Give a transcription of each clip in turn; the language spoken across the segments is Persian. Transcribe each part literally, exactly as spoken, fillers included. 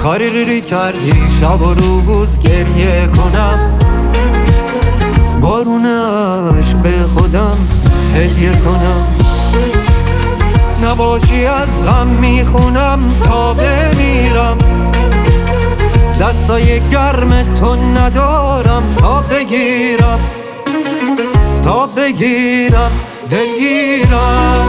کاری ریری کردی شب و روز گریه کنم، بارون عشق به خودم هدیه کنم. نباشی از غم میخونم تا بمیرم، دستای گرم تو ندارم تا بگیرم، تا بگیرم دلگیرم.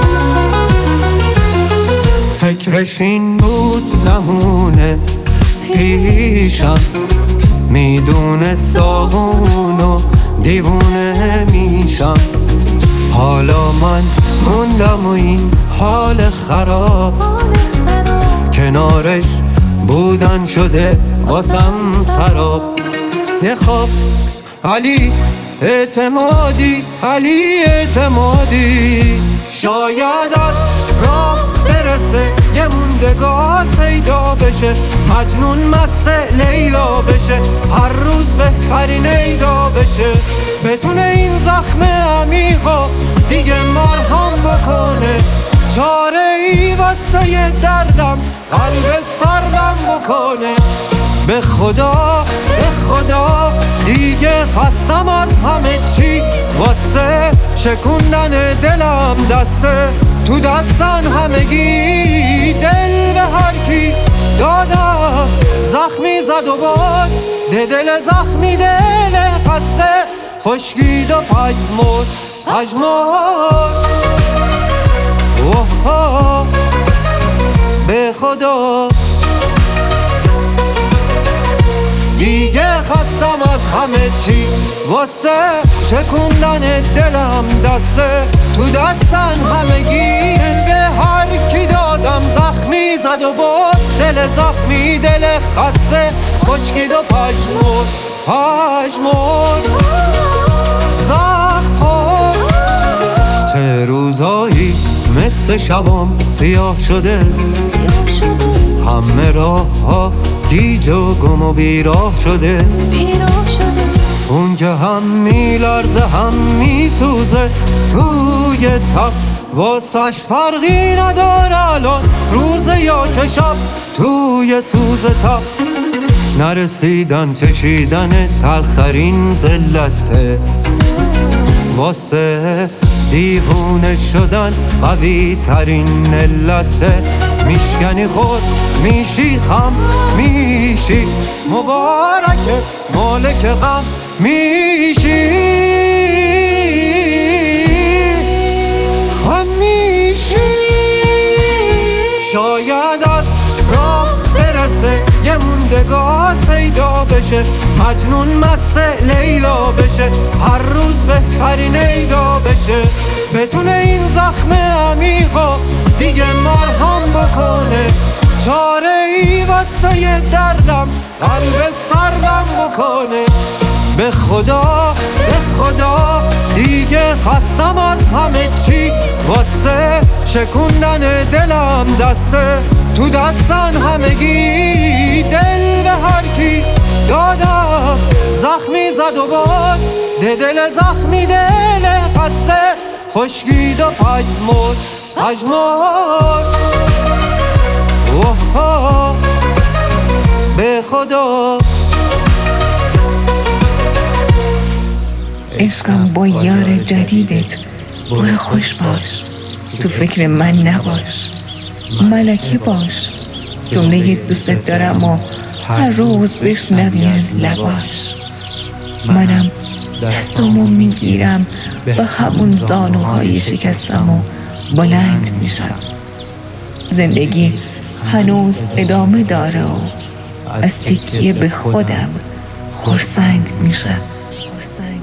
فکرش این بود نمونه پیشم، میدونست آغونو دیوونه میشم. حالا من موندم و این حال خراب، کنارش بودن شده واسم سراب. نخواب علی اعتمادی، علی اعتمادی، شاید از راه برسه یه موندگار پیدا بشه، مجنون مست لیلا بشه، هر روز بهترین ایدا بشه. بتونه این زخم عمیقا دیگه مرهم بکنه، چاره ای واسه دردم قلب سردم بکنه. به خدا به خدا دیگه خستم از همه چی، واسه شکوندن دلم دسته تو دستن همگی. دل به هر کی دادم زخمی زد و باد، ده دل زخمی دل خسته خشکید و پژمرد پژمرد. اوه به خدا دیگه خستم از همه چی، واسه شکوندن دلم دسته تو دستن همگی. به هر کی دادم زخمی زد و برد، دل زخمی دل خسته خشکید و پژمرد پژمرد زخم خورد. چه روزایی مثل شبام سیاه شده، همه راه ها گیج و گم و بیراه شده. اون که هم میلرزه هم میسوزه توی تب، واسش فرقی نداره الان روزه یا که شب توی سوز تب. نرسیدن چشیدن تلخترین ذلته، واسه دیوونه شدن قوی ترین علته. میشکنی خود میشی خم میشی، مبارکه مالک غم میشی، خم میشی. شاید از راه برسه یه موندگار پیدا بشه، مجنون مست لیلا بشه، هر روز بهترین ایدا بشه. بتونه این زخم عمیقا دیگه مرهم بکنه، چاره ای واسه دردم قلب سردم بکنه. به خدا به خدا دیگه خستم از همه چی، واسه شکوندن دلم دسته تو دستن همگی. دل به هر کی دادم زخمی زد و باد، ده دل زخمی دل خسته خشکید و پژمرد پژمرد. اوه به خدا عشقم با یار جدیدت برو خوش باش، تو فکر من نباش، ملکه باش. جمله دوستت دارم و هر روز بشنوی از لباش. منم دستامو میگیرم به همون زانوهای شکستم و بلند میشم. زندگی هنوز ادامه داره و از تکیه به خودم خرسند میشم.